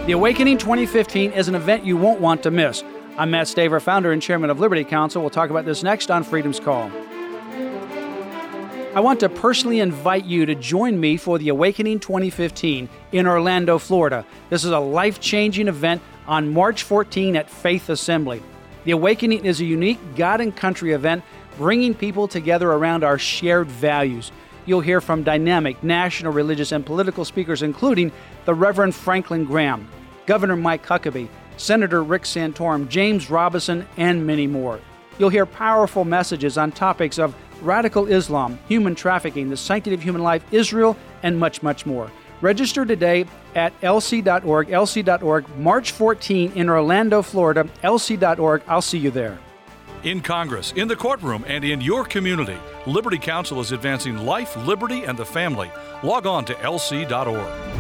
The Awakening 2015 is an event you won't want to miss. I'm Matt Staver, founder and chairman of Liberty Counsel. We'll talk about this next on Freedom's Call. I want to personally invite you to join me for the Awakening 2015 in Orlando, Florida. This is a life-changing event on March 14 at Faith Assembly. The Awakening is a unique God and country event bringing people together around our shared values. You'll hear from dynamic national, religious, and political speakers, including the Reverend Franklin Graham, Governor Mike Huckabee, Senator Rick Santorum, James Robison, and many more. You'll hear powerful messages on topics of radical Islam, human trafficking, the sanctity of human life, Israel, and much, much more. Register today at lc.org, March 14 in Orlando, Florida, lc.org. I'll see you there. In Congress, in the courtroom, and in your community, Liberty Counsel is advancing life, liberty, and the family. Log on to lc.org.